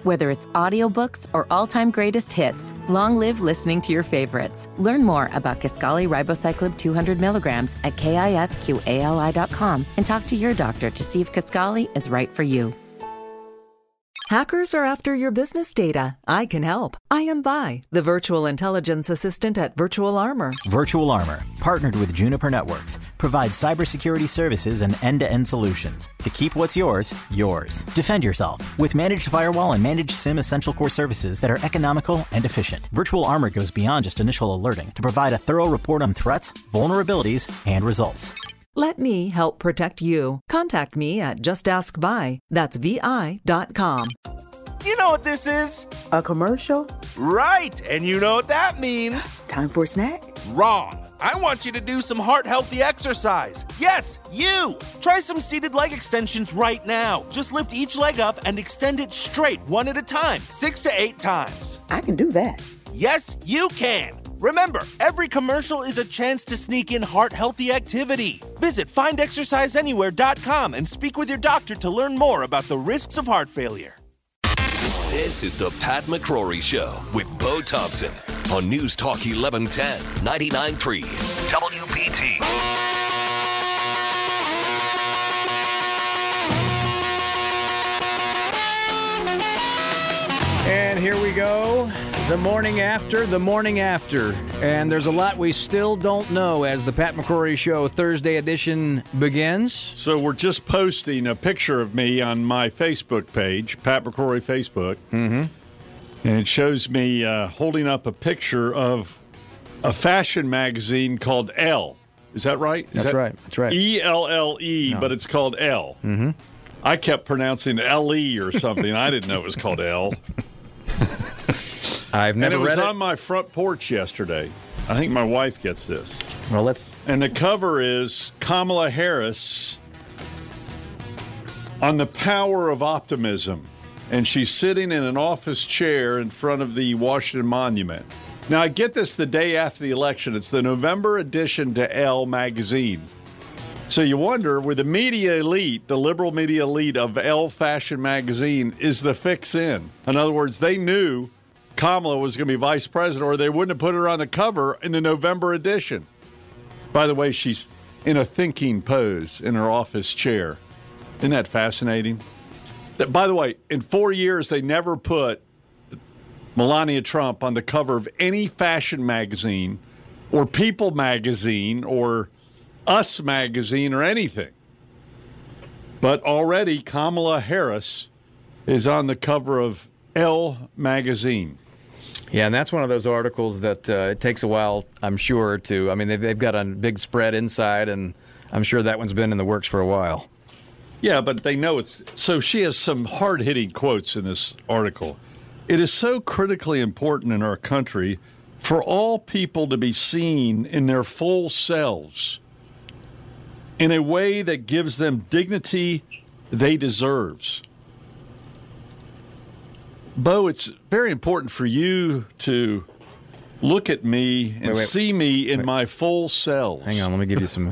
Whether it's audiobooks or all-time greatest hits, long live listening to your favorites. Learn more about Kisqali Ribociclib 200 milligrams at KISQALI.com and talk to your doctor to see if Kisqali is right for you. Hackers are after your business data. I can help. I am Vi, the virtual intelligence assistant at Virtual Armor. Virtual Armor, partnered with Juniper Networks, provides cybersecurity services and end-to-end solutions to keep what's yours, yours. Defend yourself with managed firewall and managed SIEM essential core services that are economical and efficient. Virtual Armor goes beyond just initial alerting to provide a thorough report on threats, vulnerabilities, and results. Let me help protect you. Contact me at JustAskVi. That's VI.com. You know what this is? A commercial? Right, and you know what that means. Time for a snack? Wrong. I want you to do some heart-healthy exercise. Yes, you! Try some seated leg extensions right now. Just lift each leg up and extend it straight, one at a time, 6 to 8 times. I can do that. Yes, you can. Remember, every commercial is a chance to sneak in heart-healthy activity. Visit findexerciseanywhere.com and speak with your doctor to learn more about the risks of heart failure. This is the Pat McCrory Show with Bo Thompson on News Talk 1110, 99.3 WPT. And here we go. The morning after. And there's a lot we still don't know as the Pat McCrory Show Thursday edition begins. So we're just posting a picture of me on my Facebook page, Pat McCrory Facebook. Mm-hmm. And it shows me holding up a picture of a fashion magazine called Elle. Is that right? That's right. ELLE, No. but it's called Elle. Mm-hmm. I kept pronouncing LE or something. I didn't know it was called Elle. I've never read it. And it was on my front porch yesterday. I think my wife gets this. Well, let's... And the cover is Kamala Harris on the power of optimism. And she's sitting in an office chair in front of the Washington Monument. Now, I get this the day after the election. It's the November edition to Elle magazine. So you wonder, with the media elite, the liberal media elite of Elle Fashion magazine, is the fix in? In other words, they knew Kamala was going to be vice president, or they wouldn't have put her on the cover in the November edition. By the way, she's in a thinking pose in her office chair. Isn't that fascinating? By the way, in 4 years, they never put Melania Trump on the cover of any fashion magazine or People magazine or Us magazine or anything. But already Kamala Harris is on the cover of Elle magazine. Yeah, and that's one of those articles that it takes a while, I'm sure, to... I mean, they've got a big spread inside, and I'm sure that one's been in the works for a while. Yeah, but they know it's... So she has some hard-hitting quotes in this article. It is so critically important in our country for all people to be seen in their full selves in a way that gives them dignity they deserve. Bo, it's very important for you to look at me and see me in my full selves. Hang on, let me give you some...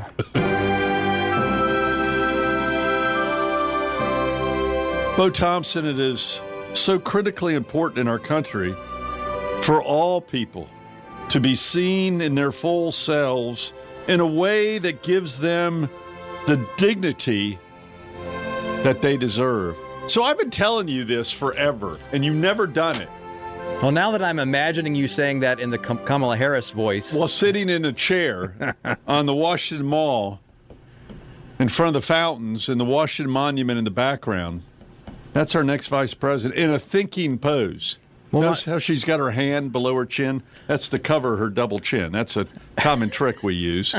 Bo Thompson, it is so critically important in our country for all people to be seen in their full selves in a way that gives them the dignity that they deserve. So I've been telling you this forever, and you've never done it. Well, now that I'm imagining you saying that in the Kamala Harris voice... While sitting in a chair on the Washington Mall in front of the fountains and the Washington Monument in the background, that's our next vice president in a thinking pose. Well, notice how she's got her hand below her chin? That's to cover her double chin. That's a common trick we use.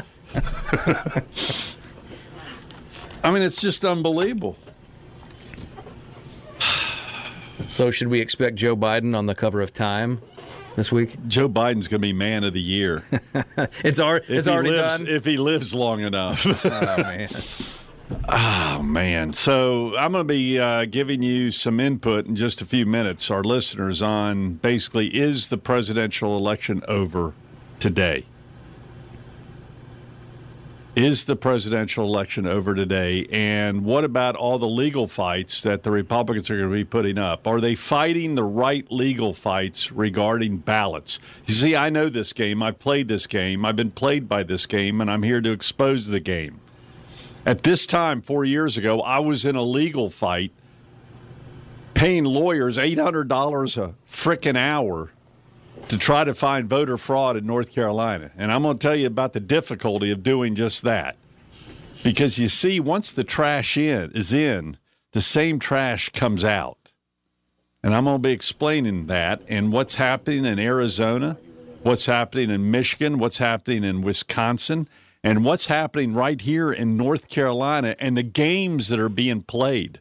I mean, it's just unbelievable. So should we expect Joe Biden on the cover of Time this week? Joe Biden's going to be man of the year. It's already done? If he lives long enough. Oh, man. Oh, man. So I'm going to be giving you some input in just a few minutes, our listeners, on basically, is the presidential election over today? Is the presidential election over today? And what about all the legal fights that the Republicans are going to be putting up? Are they fighting the right legal fights regarding ballots? You see, I know this game. I've played this game. I've been played by this game, and I'm here to expose the game. At this time, 4 years ago, I was in a legal fight paying lawyers $800 a frickin' hour to try to find voter fraud in North Carolina. And I'm going to tell you about the difficulty of doing just that. Because you see, once the trash is in, the same trash comes out. And I'm going to be explaining that and what's happening in Arizona, what's happening in Michigan, what's happening in Wisconsin, and what's happening right here in North Carolina and the games that are being played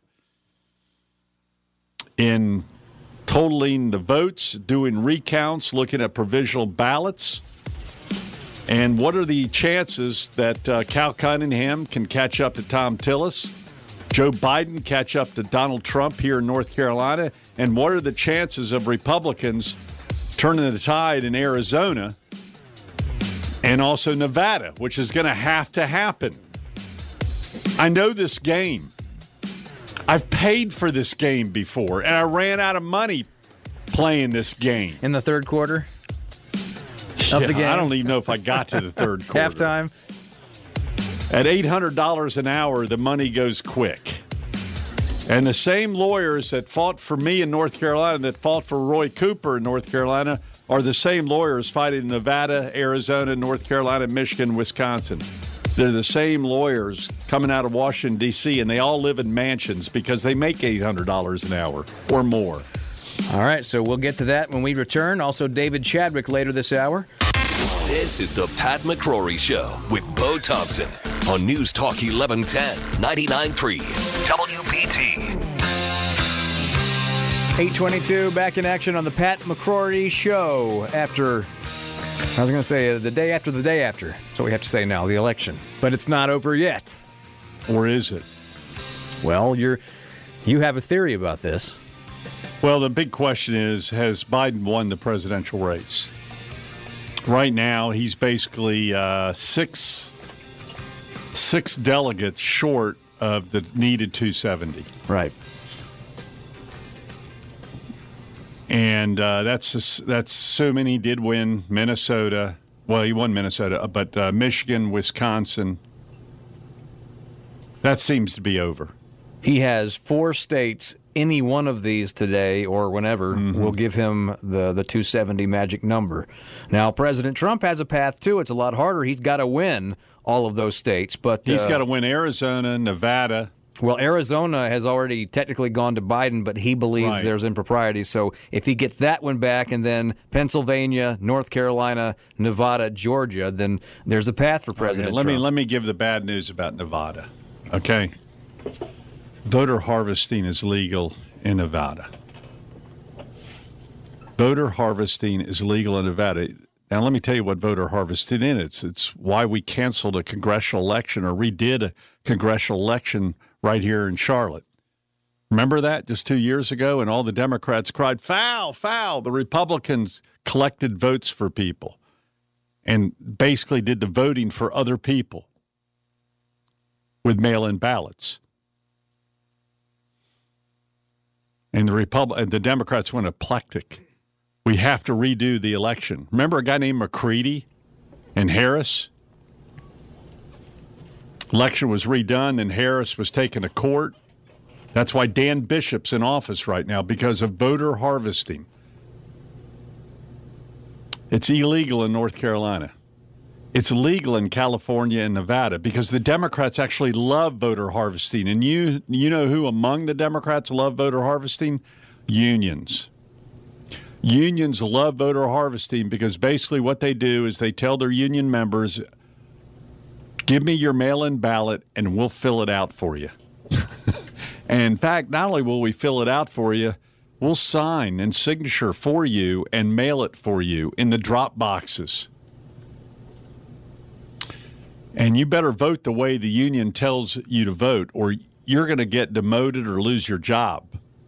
in totaling the votes, doing recounts, looking at provisional ballots. And what are the chances that Cal Cunningham can catch up to Tom Tillis, Joe Biden catch up to Donald Trump here in North Carolina? And what are the chances of Republicans turning the tide in Arizona and also Nevada, which is going to happen? I know this game. I've paid for this game before, and I ran out of money playing this game. In the third quarter of the game? I don't even know if I got to the third quarter. Halftime? At $800 an hour, the money goes quick. And the same lawyers that fought for me in North Carolina, that fought for Roy Cooper in North Carolina, are the same lawyers fighting in Nevada, Arizona, North Carolina, Michigan, Wisconsin. They're the same lawyers coming out of Washington, D.C., and they all live in mansions because they make $800 an hour or more. All right, so we'll get to that when we return. Also, David Chadwick later this hour. This is the Pat McCrory Show with Bo Thompson on News Talk 1110, 99.3 WPT. 8:22, back in action on the Pat McCrory Show after... I was going to say the day after the day after. That's what we have to say now, the election. But it's not over yet. Or is it? Well, you have a theory about this. Well, the big question is, has Biden won the presidential race? Right now, he's basically six delegates short of the needed 270. Right. And that's assuming he did win Minnesota. Well, he won Minnesota, but Michigan, Wisconsin, that seems to be over. He has 4 states. Any one of these today or whenever will give him the 270 magic number. Now, President Trump has a path, too. It's a lot harder. He's got to win all of those states. But he's got to win Arizona, Nevada. Well, Arizona has already technically gone to Biden, but he believes there's impropriety. So if he gets that one back and then Pennsylvania, North Carolina, Nevada, Georgia, then there's a path for President Trump. Let me give the bad news about Nevada, okay? Voter harvesting is legal in Nevada. Voter harvesting is legal in Nevada. Now, let me tell you what voter harvesting is. It's why we canceled a congressional election or redid a congressional election right here in Charlotte. Remember that just 2 years ago? And all the Democrats cried, foul, foul. The Republicans collected votes for people and basically did the voting for other people with mail-in ballots. And the Democrats went apoplectic. We have to redo the election. Remember a guy named McCready and Harris? Election was redone, and Harris was taken to court. That's why Dan Bishop's in office right now, because of voter harvesting. It's illegal in North Carolina. It's legal in California and Nevada because the Democrats actually love voter harvesting. And you know who among the Democrats love voter harvesting? Unions. Unions love voter harvesting because basically what they do is they tell their union members, give me your mail-in ballot and we'll fill it out for you. And in fact, not only will we fill it out for you, we'll sign and signature for you and mail it for you in the drop boxes. And you better vote the way the union tells you to vote, or you're going to get demoted or lose your job.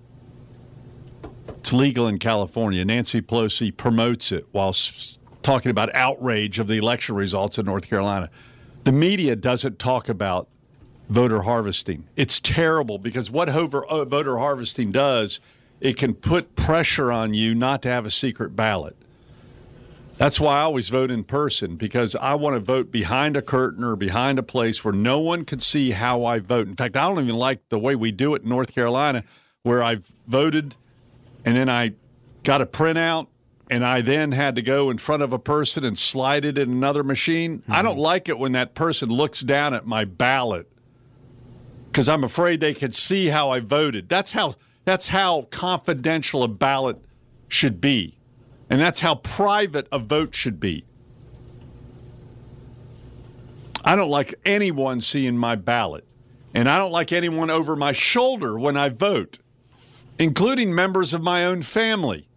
It's legal in California. Nancy Pelosi promotes it while talking about outrage of the election results in North Carolina. The media doesn't talk about voter harvesting. It's terrible because what voter harvesting does, it can put pressure on you not to have a secret ballot. That's why I always vote in person, because I want to vote behind a curtain or behind a place where no one can see how I vote. In fact, I don't even like the way we do it in North Carolina, where I've voted and then I got a printout and I then had to go in front of a person and slide it in another machine. I don't like it when that person looks down at my ballot because I'm afraid they could see how I voted. That's how confidential a ballot should be. And that's how private a vote should be. I don't like anyone seeing my ballot. And I don't like anyone over my shoulder when I vote, including members of my own family.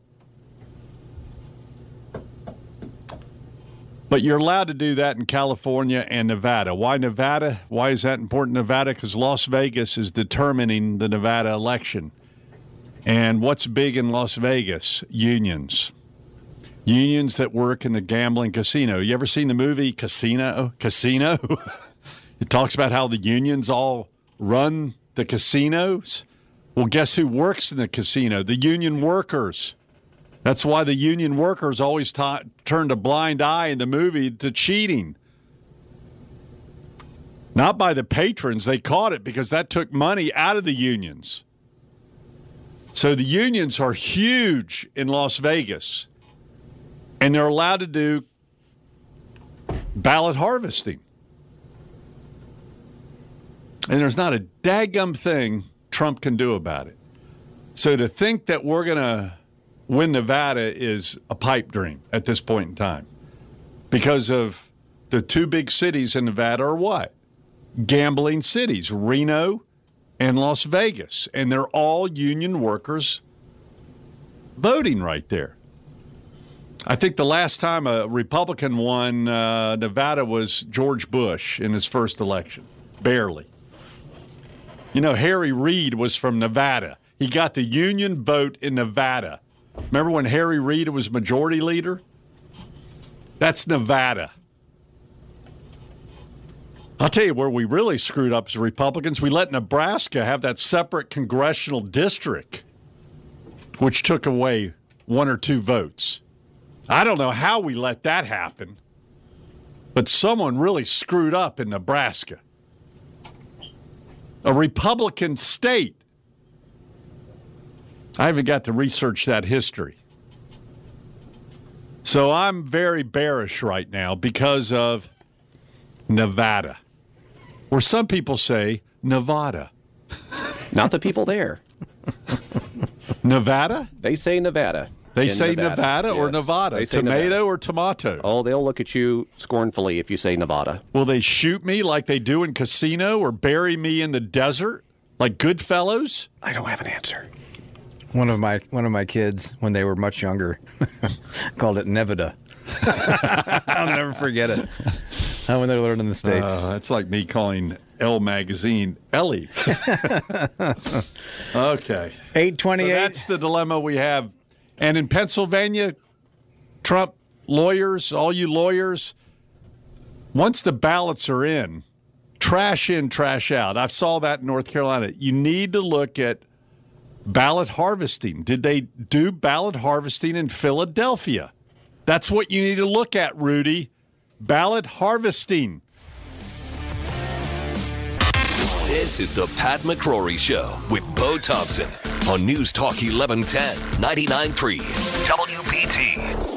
But you're allowed to do that in California and Nevada. Why Nevada? Why is that important, Nevada? Because Las Vegas is determining the Nevada election. And what's big in Las Vegas? Unions. Unions that work in the gambling casino. You ever seen the movie Casino? It talks about how the unions all run the casinos. Well, guess who works in the casino? The union workers. That's why the union workers always turned a blind eye in the movie to cheating. Not by the patrons. They caught it because that took money out of the unions. So the unions are huge in Las Vegas. And they're allowed to do ballot harvesting. And there's not a daggum thing Trump can do about it. So to think that we're going to win Nevada is a pipe dream at this point in time. Because of the two big cities in Nevada are what? Gambling cities, Reno and Las Vegas. And they're all union workers voting right there. I think the last time a Republican won Nevada was George Bush in his first election. Barely. You know, Harry Reid was from Nevada. He got the union vote in Nevada. Remember when Harry Reid was majority leader? That's Nevada. I'll tell you where we really screwed up as Republicans. We let Nebraska have that separate congressional district, which took away 1 or 2 votes. I don't know how we let that happen, but someone really screwed up in Nebraska. A Republican state. I haven't got to research that history. So I'm very bearish right now because of Nevada. Or some people say Nevada. Not the people there. Nevada? They say Nevada. They say Nevada or yes. Nevada? Tomato Nevada. or tomato? Oh, they'll look at you scornfully if you say Nevada. Will they shoot me like they do in Casino or bury me in the desert like Goodfellas? I don't have an answer. One of my kids, when they were much younger, called it Nevada. I'll never forget it. When they learned in the States. That's like me calling Elle magazine Ellie. Okay. 8:28. So that's the dilemma we have. And in Pennsylvania, Trump lawyers, all you lawyers, once the ballots are in, trash in, trash out. I saw that in North Carolina. You need to look at ballot harvesting. Did they do ballot harvesting in Philadelphia? That's what you need to look at, Rudy. Ballot harvesting. This is the Pat McCrory Show with Bo Thompson on News Talk 1110, 99.3 WPT.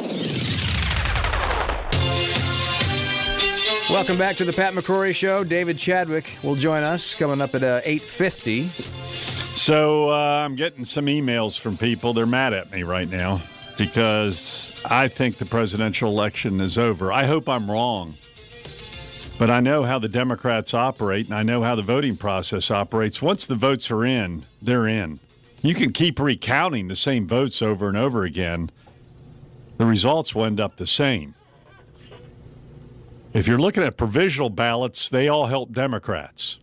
Welcome back to the Pat McCrory Show. David Chadwick will join us coming up at 8:50. So I'm getting some emails from people. They're mad at me right now because I think the presidential election is over. I hope I'm wrong. But I know how the Democrats operate, and I know how the voting process operates. Once the votes are in, they're in. You can keep recounting the same votes over and over again. The results will end up the same. If you're looking at provisional ballots, they all help Democrats.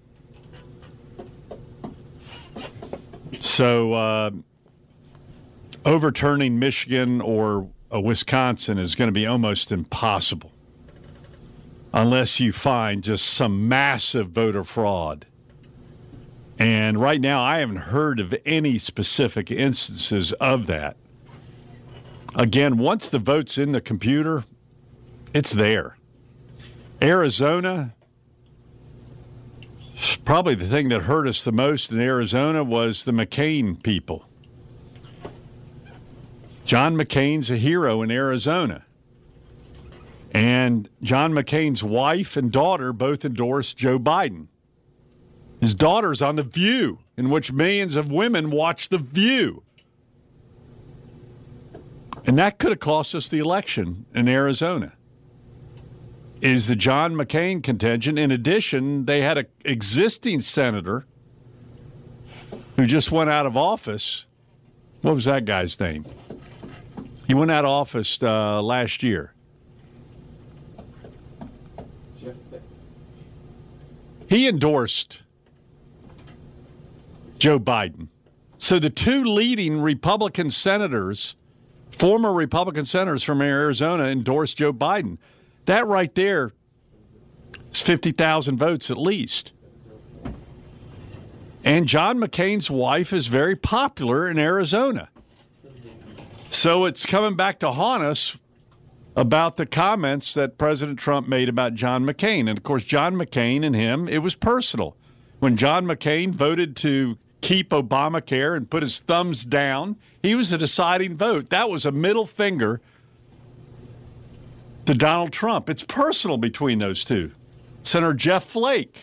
So overturning Michigan or Wisconsin is going to be almost impossible. unless you find just some massive voter fraud. And right now, I haven't heard of any specific instances of that. Again, once the vote's in the computer, it's there. Arizona, probably the thing that hurt us the most in Arizona was the McCain people. John McCain's a hero in Arizona. And John McCain's wife and daughter both endorsed Joe Biden. His daughter's on The View, in which millions of women watch The View. And that could have cost us the election in Arizona. Is the John McCain contingent. In addition, they had an existing senator who just went out of office. What was that guy's name? He went out of office last year. He endorsed Joe Biden. So the two leading Republican senators, former Republican senators from Arizona, endorsed Joe Biden. That right there is 50,000 votes at least. And John McCain's wife is very popular in Arizona. So it's coming back to haunt us about the comments that President Trump made about John McCain. And, of course, John McCain and him, it was personal. When John McCain voted to keep Obamacare and put his thumbs down, he was a deciding vote. That was a middle finger to Donald Trump. It's personal between those two. Senator Jeff Flake.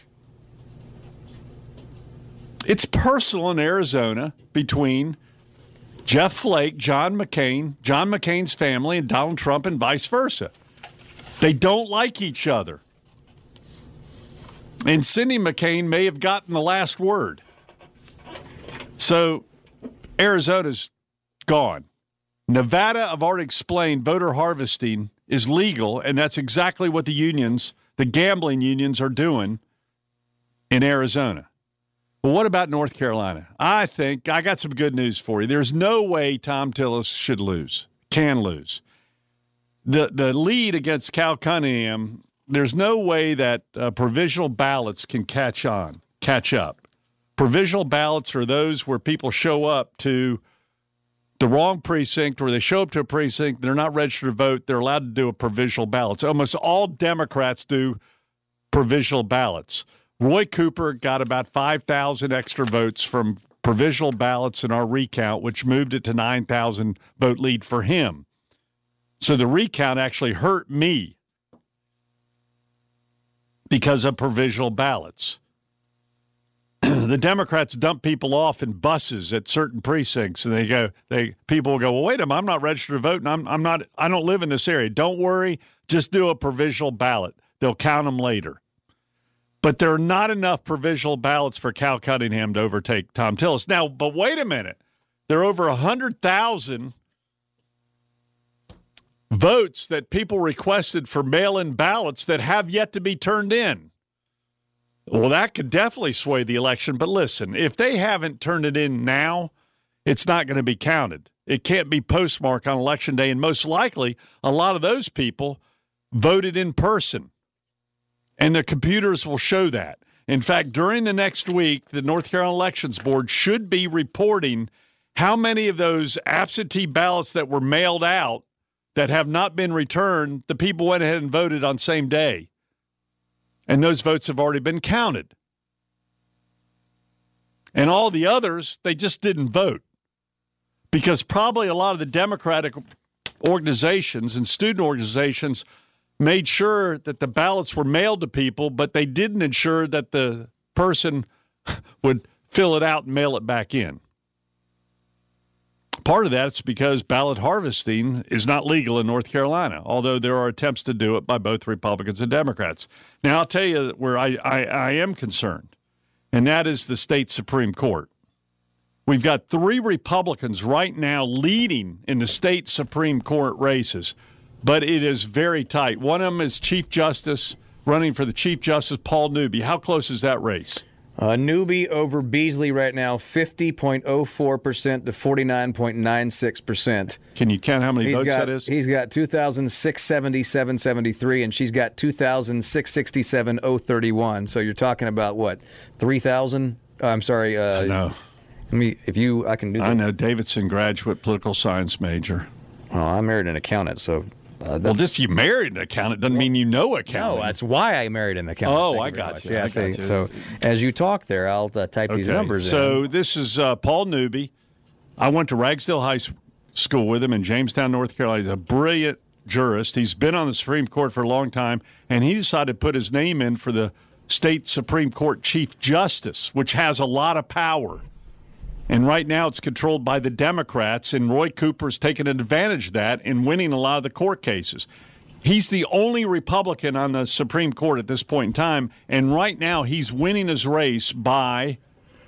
It's personal in Arizona between Jeff Flake, John McCain's family, and Donald Trump, and vice versa. They don't like each other. And Cindy McCain may have gotten the last word. So Arizona's gone. Nevada, I've already explained, voter harvesting is legal, and that's exactly what the unions, the gambling unions, are doing in Arizona. Well, what about North Carolina? I think I got some good news for you. There's no way Tom Tillis can lose. The lead against Cal Cunningham, there's no way that provisional ballots can catch up. Provisional ballots are those where people show up to the wrong precinct, or they show up to a precinct, they're not registered to vote, they're allowed to do a provisional ballot. So almost all Democrats do provisional ballots. Roy Cooper got about 5,000 extra votes from provisional ballots in our recount, which moved it to 9,000 vote lead for him. So the recount actually hurt me because of provisional ballots. The Democrats dump people off in buses at certain precincts, and people will go, well, wait a minute, I'm not registered to vote, and I don't live in this area. Don't worry, just do a provisional ballot. They'll count them later. But there are not enough provisional ballots for Cal Cunningham to overtake Tom Tillis. Now, but wait a minute. There are over 100,000 votes that people requested for mail-in ballots that have yet to be turned in. Well, that could definitely sway the election. But listen, if they haven't turned it in now, it's not going to be counted. It can't be postmarked on Election Day. And most likely, a lot of those people voted in person. And the computers will show that. In fact, during the next week, the North Carolina Elections Board should be reporting how many of those absentee ballots that were mailed out that have not been returned, the people went ahead and voted on same day. And those votes have already been counted. And all the others, they just didn't vote. Because probably a lot of the Democratic organizations and student organizations made sure that the ballots were mailed to people, but they didn't ensure that the person would fill it out and mail it back in. Part of that's because ballot harvesting is not legal in North Carolina, although there are attempts to do it by both Republicans and Democrats. Now, I'll tell you where I am concerned, and that is the state Supreme Court. We've got 3 Republicans right now leading in the state Supreme Court races, but it is very tight. One of them is Chief Justice, running for the Chief Justice, Paul Newby. How close is that race? Newby over Beasley right now, 50.04% to 49.96%. Can you count how many votes that is? He's got 2,677.73, and she's got 2,667.031. So you're talking about what, 3,000? I'm sorry. I know. I can do that. I know. Davidson graduate, political science major. Well, I married an accountant, so. Just you married an accountant doesn't mean you know accounting. No, that's why I married an accountant. Oh, I got you. Yeah, so as you talk there, I'll type these numbers in. So this is Paul Newby. I went to Ragsdale High School with him in Jamestown, North Carolina. He's a brilliant jurist. He's been on the Supreme Court for a long time, and he decided to put his name in for the state Supreme Court Chief Justice, which has a lot of power. And right now it's controlled by the Democrats, and Roy Cooper's taken advantage of that in winning a lot of the court cases. He's the only Republican on the Supreme Court at this point in time, and right now he's winning his race by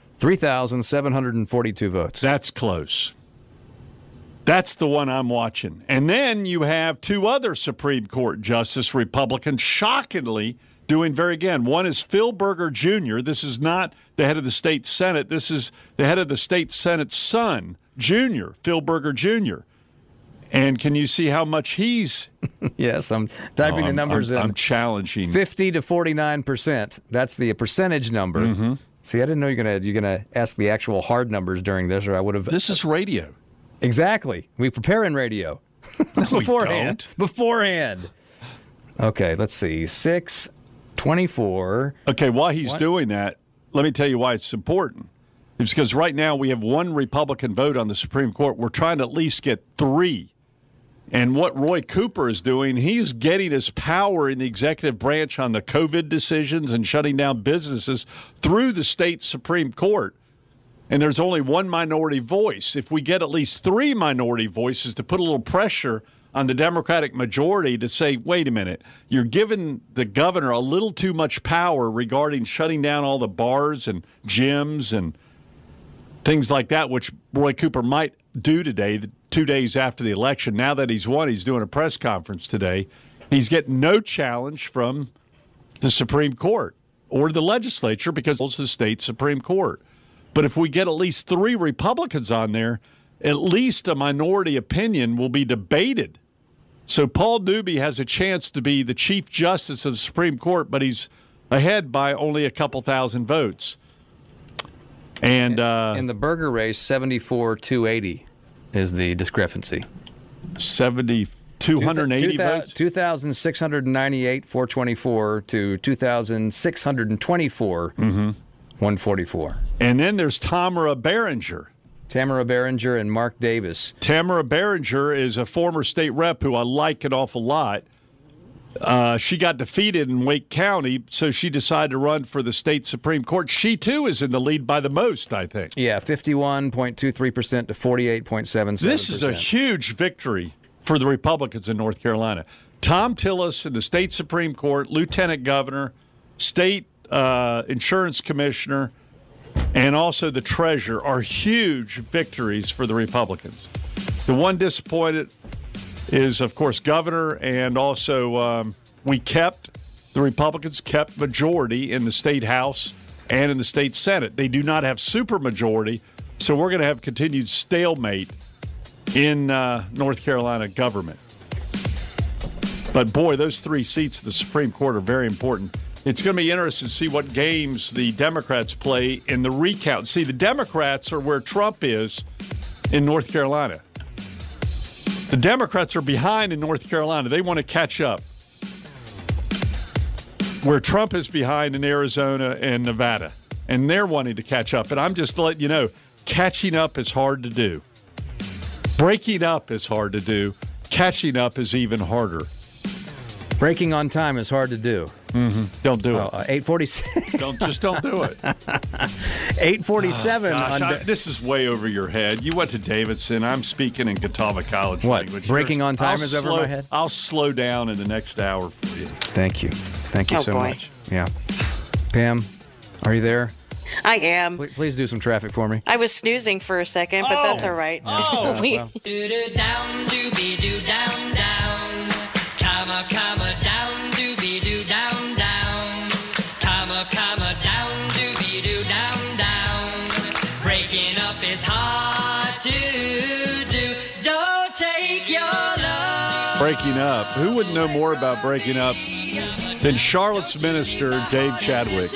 3,742 votes. That's close. That's the one I'm watching. And then you have two other Supreme Court Justice Republicans, shockingly, doing very good. One is Phil Berger Jr. This is not the head of the state Senate. This is the head of the state Senate's son, Jr., Phil Berger Jr. And can you see how much he's... Yes, I'm typing the numbers in. I'm challenging. 50 to 49%. That's the percentage number. Mm-hmm. See, I didn't know you're gonna ask the actual hard numbers during this, or I would have... This is radio. Exactly. We prepare in radio. Beforehand. Beforehand. Okay, let's see. 624. Okay, while he's doing that, let me tell you why it's important. It's because right now we have one Republican vote on the Supreme Court. We're trying to at least get 3. And what Roy Cooper is doing, he's getting his power in the executive branch on the COVID decisions and shutting down businesses through the state Supreme Court. And there's only one minority voice. If we get at least 3 minority voices to put a little pressure on the Democratic majority to say, wait a minute, you're giving the governor a little too much power regarding shutting down all the bars and gyms and things like that, which Roy Cooper might do today, 2 days after the election. Now that he's won, he's doing a press conference today. He's getting no challenge from the Supreme Court or the legislature because it's the state Supreme Court. But if we get at least 3 Republicans on there, at least a minority opinion will be debated. So Paul Newby has a chance to be the Chief Justice of the Supreme Court, but he's ahead by only a couple thousand votes. And in the Berger race, 74-280 is the discrepancy. 280 votes? 2,698,424 to 2,624, 144. And then there's Tamara Barringer. Tamara Barringer and Mark Davis. Tamara Barringer is a former state rep who I like an awful lot. She got defeated in Wake County, so she decided to run for the state Supreme Court. She, too, is in the lead by the most, I think. Yeah, 51.23% to 48.77%. This is a huge victory for the Republicans in North Carolina. Tom Tillis in the state Supreme Court, lieutenant governor, state insurance commissioner, and also the treasurer are huge victories for the Republicans. The one disappointed is, of course, governor, and also the Republicans kept majority in the state House and in the state Senate. They do not have supermajority, so we're going to have continued stalemate in North Carolina government. But, boy, those 3 seats of the Supreme Court are very important. It's going to be interesting to see what games the Democrats play in the recount. See, the Democrats are where Trump is in North Carolina. The Democrats are behind in North Carolina. They want to catch up. Where Trump is behind in Arizona and Nevada. And they're wanting to catch up. And I'm just letting you know, catching up is hard to do. Breaking up is hard to do. Catching up is even harder. Breaking on time is hard to do. Mm-hmm. Don't do it. 8:46. Don't do it. 8:47. This is way over your head. You went to Davidson. I'm speaking in Catawba College language. Breaking on time is over my head? I'll slow down in the next hour for you. Thank you. Thank you so much. Yeah. Pam, are you there? I am. Please do some traffic for me. I was snoozing for a second, but that's all right. Oh, well. Down, doobie doo, down, down. Comma, down, doobie doo, down, down. Comma, down, doobie doo, breaking up. Who would know more about breaking up than Charlotte's minister, Dave Chadwick?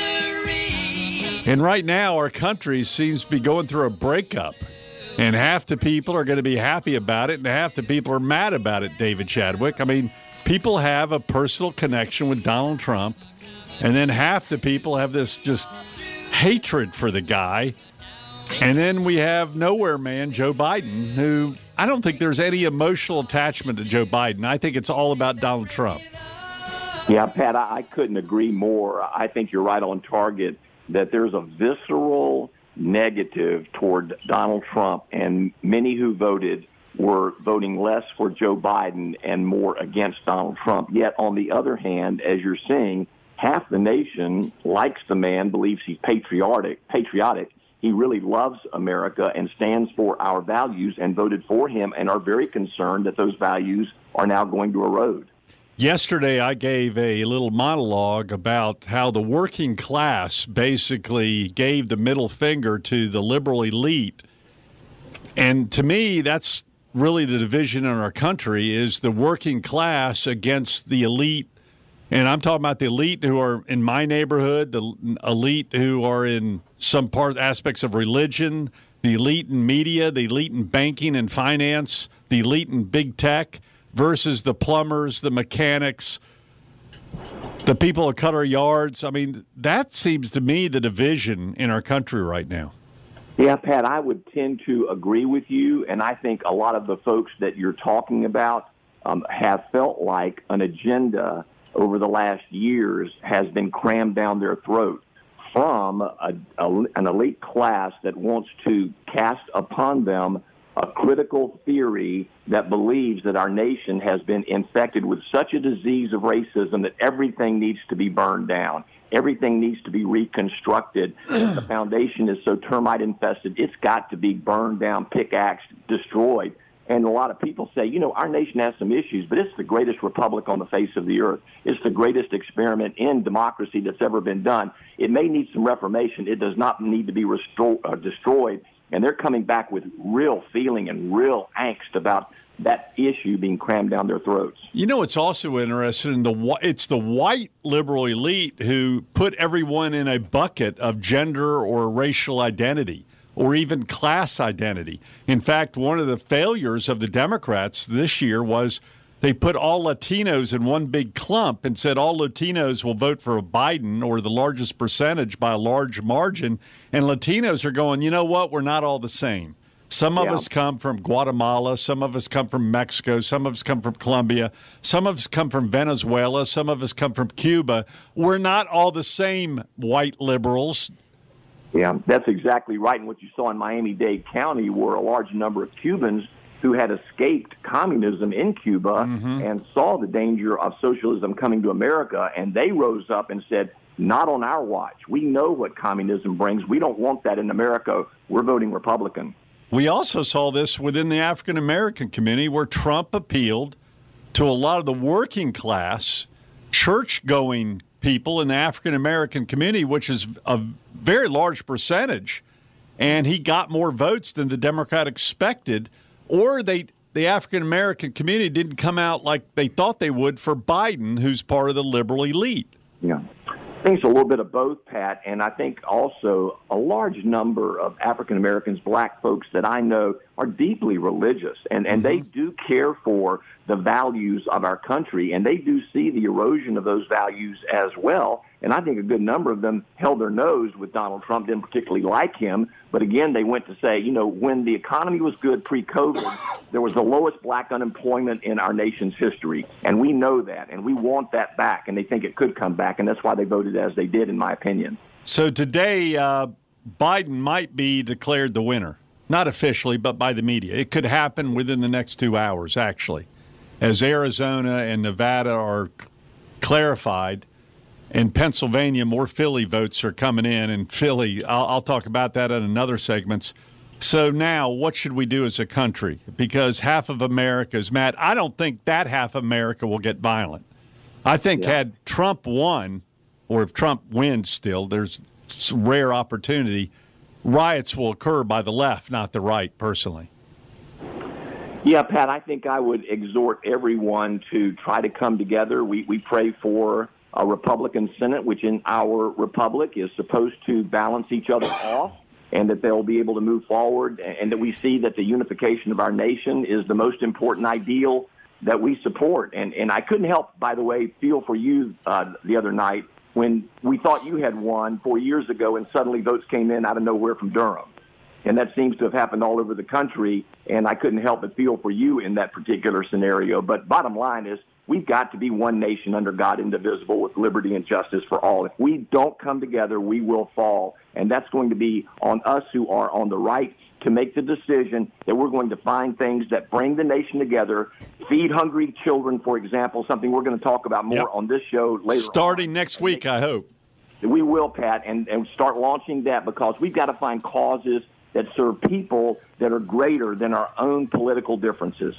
And right now, our country seems to be going through a breakup. And half the people are going to be happy about it, and half the people are mad about it, David Chadwick. I mean, people have a personal connection with Donald Trump, and then half the people have this just hatred for the guy. And then we have nowhere man Joe Biden, who I don't think there's any emotional attachment to Joe Biden. I think it's all about Donald Trump. Yeah, Pat, I couldn't agree more. I think you're right on target that there's a visceral negative toward Donald Trump, and many who voted were voting less for Joe Biden and more against Donald Trump. Yet, on the other hand, as you're seeing, half the nation likes the man, believes he's patriotic. He really loves America and stands for our values and voted for him and are very concerned that those values are now going to erode. Yesterday, I gave a little monologue about how the working class basically gave the middle finger to the liberal elite. And to me, that's really the division in our country, is the working class against the elite. And I'm talking about the elite who are in my neighborhood, the elite who are in some aspects of religion, the elite in media, the elite in banking and finance, the elite in big tech, versus the plumbers, the mechanics, the people who cut our yards. I mean, that seems to me the division in our country right now. Yeah, Pat, I would tend to agree with you, and I think a lot of the folks that you're talking about have felt like an agenda over the last years has been crammed down their throat from an elite class that wants to cast upon them a critical theory that believes that our nation has been infected with such a disease of racism that everything needs to be burned down. Everything needs to be reconstructed. The foundation is so termite infested, it's got to be burned down, pickaxed, destroyed. And a lot of people say, you know, our nation has some issues, but it's the greatest republic on the face of the earth. It's the greatest experiment in democracy that's ever been done. It may need some reformation. It does not need to be destroyed. And they're coming back with real feeling and real angst about that issue being crammed down their throats. You know, it's also interesting. It's the white liberal elite who put everyone in a bucket of gender or racial identity or even class identity. In fact, one of the failures of the Democrats this year was they put all Latinos in one big clump and said all Latinos will vote for Biden or the largest percentage by a large margin. And Latinos are going, you know what, we're not all the same. Some of us come from Guatemala, some of us come from Mexico, some of us come from Colombia, some of us come from Venezuela, some of us come from Cuba. We're not all the same, white liberals. Yeah, that's exactly right. And what you saw in Miami-Dade County were a large number of Cubans who had escaped communism in Cuba and saw the danger of socialism coming to America, and they rose up and said, not on our watch. We know what communism brings. We don't want that in America. We're voting Republican. We also saw this within the African-American community where Trump appealed to a lot of the working class, church-going people in the African-American community, which is a very large percentage, and he got more votes than the Democrat expected. Or the African-American community didn't come out like they thought they would for Biden, who's part of the liberal elite. Yeah. I think it's a little bit of both, Pat, and I think also a large number of African-Americans, black folks that I know are deeply religious, and they do care for the values of our country, and they do see the erosion of those values as well. And I think a good number of them held their nose with Donald Trump, didn't particularly like him. But again, they went to say, you know, when the economy was good pre-COVID, there was the lowest black unemployment in our nation's history. And we know that, and we want that back, and they think it could come back. And that's why they voted as they did, in my opinion. So today, Biden might be declared the winner. Not officially, but by the media. It could happen within the next 2 hours, actually, as Arizona and Nevada are clarified. In Pennsylvania, more Philly votes are coming in, and Philly, I'll talk about that in another segments. So now, what should we do as a country? Because half of America is mad. I don't think that half of America will get violent. I think had Trump won, or if Trump wins still, there's some rare opportunity, riots will occur by the left, not the right, personally. Yeah, Pat, I think I would exhort everyone to try to come together. We pray for a Republican Senate, which in our republic is supposed to balance each other off, and that they'll be able to move forward, and that we see that the unification of our nation is the most important ideal that we support. And I couldn't help, by the way, feel for you the other night when we thought you had won 4 years ago, and suddenly votes came in out of nowhere from Durham. And that seems to have happened all over the country, and I couldn't help but feel for you in that particular scenario. But bottom line is, we've got to be one nation under God, indivisible, with liberty and justice for all. If we don't come together, we will fall. And that's going to be on us who are on the right to make the decision that we're going to find things that bring the nation together, feed hungry children, for example, something we're going to talk about more on this show later Starting next week, I hope. We will, Pat, and start launching that, because we've got to find causes that serve people that are greater than our own political differences.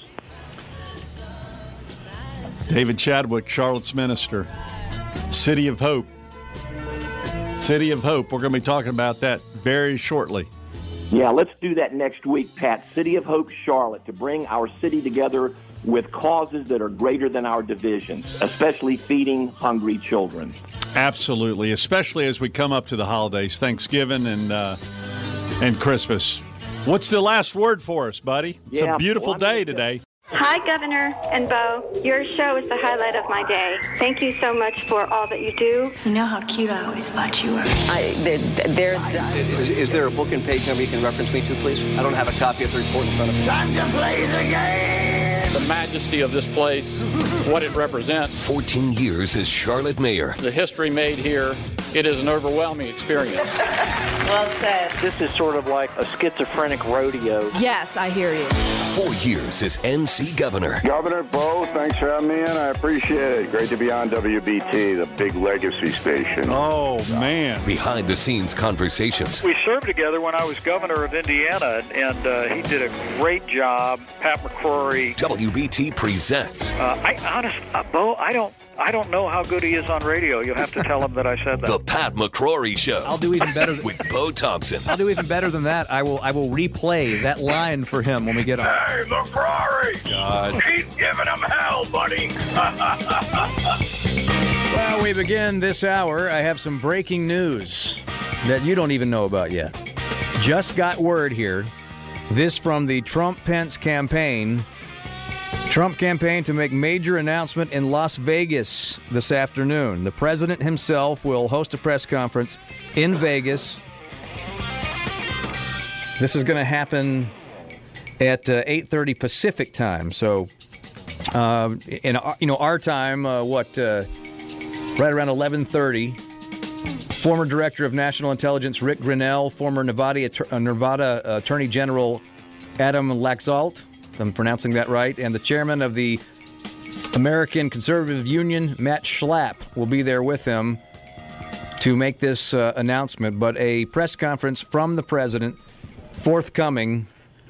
David Chadwick, Charlotte's minister. City of Hope. City of Hope. We're going to be talking about that very shortly. Yeah, let's do that next week, Pat. City of Hope, Charlotte, to bring our city together with causes that are greater than our divisions, especially feeding hungry children. Absolutely, especially as we come up to the holidays, Thanksgiving and Christmas. What's the last word for us, buddy? It's a beautiful day today. Hi, Governor and Bo. Your show is the highlight of my day. Thank you so much for all that you do. You know how cute I always thought you were. Is there a book and page number you can reference me to, please? I don't have a copy of the report in front of me. Time to play the game! The majesty of this place, what it represents. 14 years as Charlotte mayor. The history made here, it is an overwhelming experience. Well said. This is sort of like a schizophrenic rodeo. Yes, I hear you. 4 years as NC governor. Governor Bo, thanks for having me in. I appreciate it. Great to be on WBT, the big legacy station. Oh, man. Behind the scenes conversations. We served together when I was governor of Indiana, and he did a great job. Pat McCrory. WBT presents. Bo, I don't know how good he is on radio. You'll have to tell him that I said that. The Pat McCrory Show. I'll do even better with Bo Thompson. I'll do even better than that. I will replay that line for him when we get on. Hey, McCrory! God. Keep giving him hell, buddy! Well, we begin this hour. I have some breaking news that you don't even know about yet. Just got word here. This from the Trump-Pence campaign. Trump campaign to make major announcement in Las Vegas this afternoon. The president himself will host a press conference in Vegas. This is going to happen at 8:30 Pacific time. So, in our time, right around 11:30. Former Director of National Intelligence Rick Grinnell, former Nevada Attorney General Adam Laxalt, if I'm pronouncing that right, and the chairman of the American Conservative Union, Matt Schlapp, will be there with him to make this announcement. But a press conference from the president forthcoming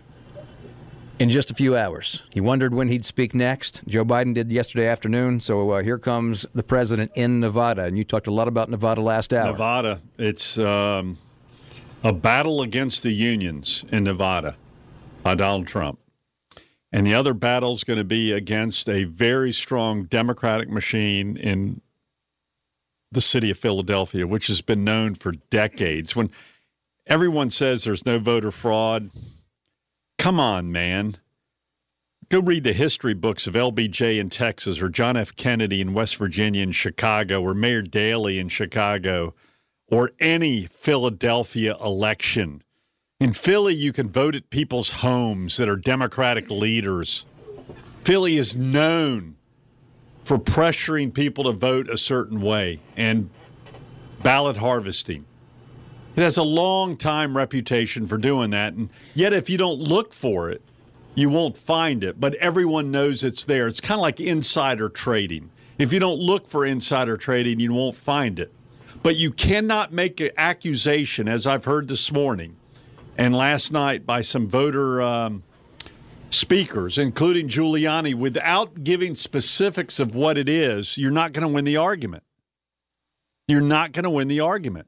in just a few hours. He wondered when he'd speak next. Joe Biden did yesterday afternoon, so here comes the president in Nevada. And you talked a lot about Nevada last hour. Nevada, it's a battle against the unions in Nevada by Donald Trump. And the other battle is going to be against a very strong Democratic machine in the city of Philadelphia, which has been known for decades. When everyone says there's no voter fraud, come on, man. Go read the history books of LBJ in Texas or John F. Kennedy in West Virginia and Chicago or Mayor Daley in Chicago or any Philadelphia election. In Philly, you can vote at people's homes that are Democratic leaders. Philly is known for pressuring people to vote a certain way and ballot harvesting. It has a long-time reputation for doing that, and yet if you don't look for it, you won't find it. But everyone knows it's there. It's kind of like insider trading. If you don't look for insider trading, you won't find it. But you cannot make an accusation, as I've heard this morning and last night by some voter speakers, including Giuliani, without giving specifics of what it is. You're not going to win the argument. You're not going to win the argument.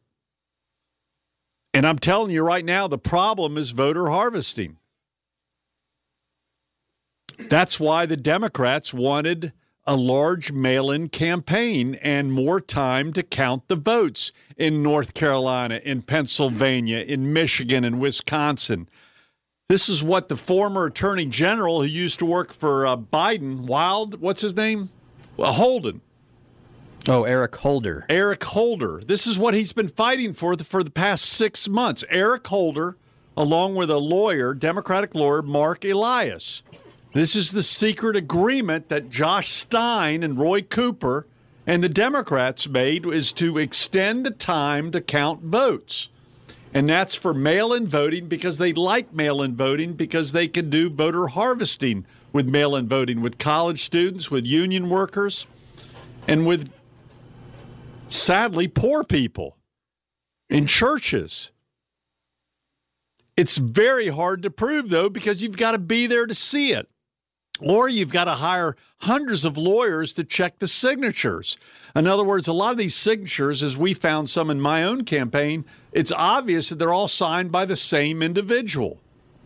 And I'm telling you right now, the problem is voter harvesting. That's why the Democrats wanted a large mail-in campaign and more time to count the votes in North Carolina, in Pennsylvania, in Michigan, and Wisconsin. This is what the former attorney general who used to work for Biden, what's his name? Holden. Oh, Eric Holder. Eric Holder. This is what he's been fighting for the past 6 months. Eric Holder, along with a lawyer, Democratic lawyer, Mark Elias. This is the secret agreement that Josh Stein and Roy Cooper and the Democrats made, is to extend the time to count votes. And that's for mail-in voting, because they like mail-in voting, because they can do voter harvesting with mail-in voting, with college students, with union workers, and with, sadly, poor people in churches. It's very hard to prove, though, because you've got to be there to see it. Or you've got to hire hundreds of lawyers to check the signatures. In other words, a lot of these signatures, as we found some in my own campaign, it's obvious that they're all signed by the same individual.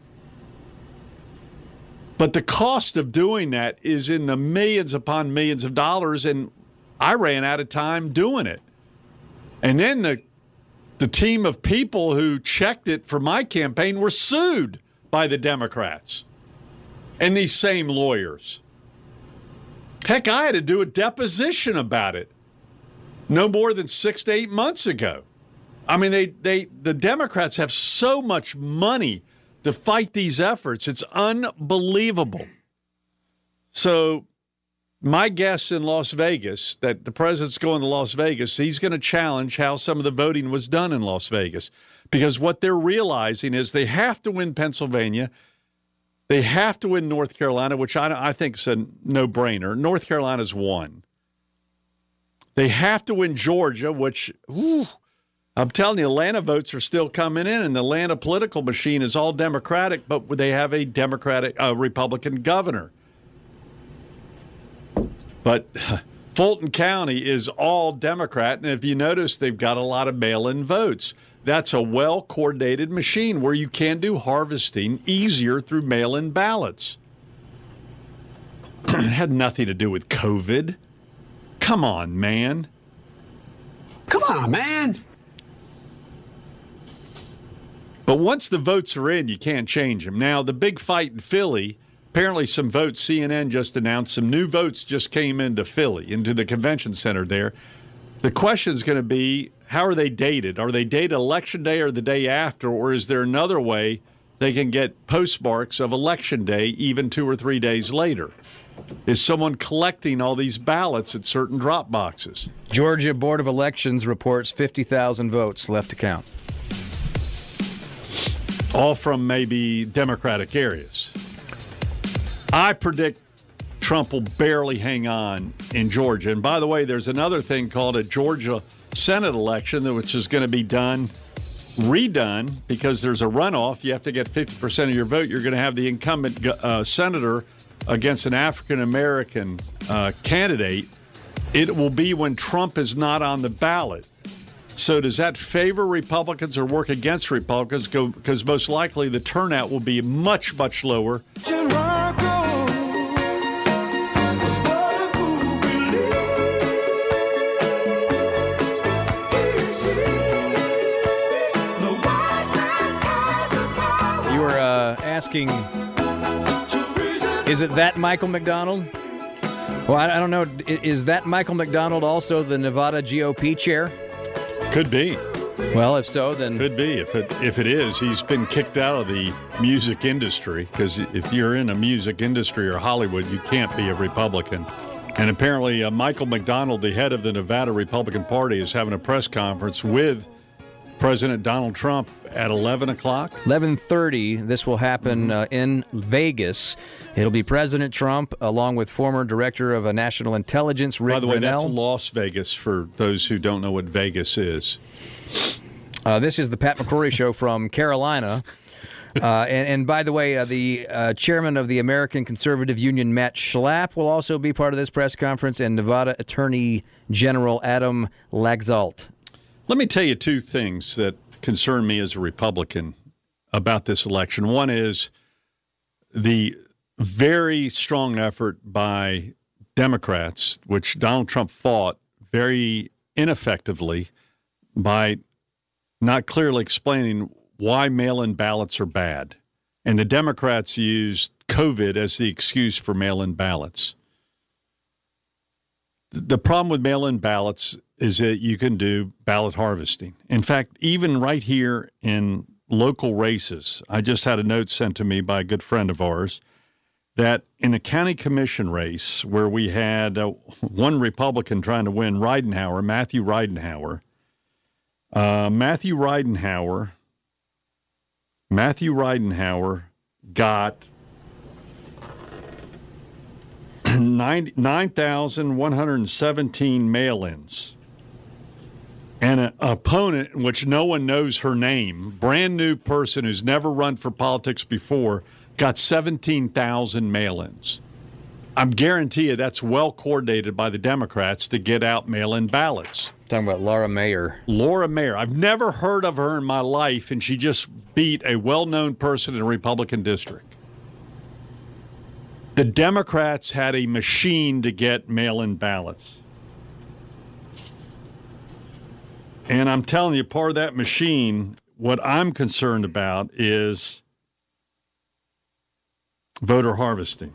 But the cost of doing that is in the millions upon millions of dollars, and I ran out of time doing it. And then the team of people who checked it for my campaign were sued by the Democrats and these same lawyers. Heck, I had to do a deposition about it no more than 6 to 8 months ago. I mean, the Democrats have so much money to fight these efforts. It's unbelievable. So my guess in Las Vegas, that the president's going to Las Vegas, he's going to challenge how some of the voting was done in Las Vegas. Because what they're realizing is they have to win Pennsylvania. They have to win North Carolina, which I think is a no-brainer. North Carolina's won. They have to win Georgia, which, I'm telling you, Atlanta votes are still coming in, and the Atlanta political machine is all Democratic, but they have a Republican governor. But Fulton County is all Democrat, and if you notice, they've got a lot of mail-in votes. That's a well-coordinated machine where you can do harvesting easier through mail-in ballots. It had nothing to do with COVID. Come on, man. Come on, man. But once the votes are in, you can't change them. Now, the big fight in Philly, apparently some votes, CNN just announced, some new votes just came into Philly, into the convention center there. The question is going to be, how are they dated? Are they dated Election Day or the day after, or is there another way they can get postmarks of Election Day even 2 or 3 days later? Is someone collecting all these ballots at certain drop boxes? Georgia Board of Elections reports 50,000 votes left to count. All from maybe Democratic areas. I predict Trump will barely hang on in Georgia. And by the way, there's another thing called a Georgia Senate election, which is going to be redone, because there's a runoff. You have to get 50% of your vote. You're going to have the incumbent senator against an African-American candidate. It will be when Trump is not on the ballot. So does that favor Republicans or work against Republicans? Because most likely the turnout will be much, much lower. You were asking, is it that Michael McDonald? Well, I don't know. Is that Michael McDonald also the Nevada GOP chair? Could be. Well, if so, then... Could be. If it is, he's been kicked out of the music industry, because if you're in a music industry or Hollywood, you can't be a Republican. And apparently Michael McDonald, the head of the Nevada Republican Party, is having a press conference with President Donald Trump at 11 o'clock. 11:30. This will happen in Vegas. It'll be President Trump along with former Director of National Intelligence, Rick By the way, Grenell. that's Las Vegas for those who don't know what Vegas is. This is the Pat McCrory Show from Carolina. And by the way, the chairman of the American Conservative Union, Matt Schlapp, will also be part of this press conference, and Nevada Attorney General Adam Laxalt. Let me tell you two things that concern me as a Republican about this election. One is the very strong effort by Democrats, which Donald Trump fought very ineffectively by not clearly explaining why mail-in ballots are bad. And the Democrats used COVID as the excuse for mail-in ballots. The problem with mail-in ballots is that you can do ballot harvesting. In fact, even right here in local races, I just had a note sent to me by a good friend of ours that in a county commission race where we had one Republican trying to win, Matthew Ridenhour. Matthew Ridenhour got 9,117 mail-ins. And an opponent, in which no one knows her name, brand new person who's never run for politics before, got 17,000 mail-ins. I'm guarantee you that's well coordinated by the Democrats to get out mail-in ballots. Talking about Laura Mayer. Laura Mayer. I've never heard of her in my life, and she just beat a well-known person in a Republican district. The Democrats had a machine to get mail-in ballots. And I'm telling you, part of that machine, what I'm concerned about is voter harvesting.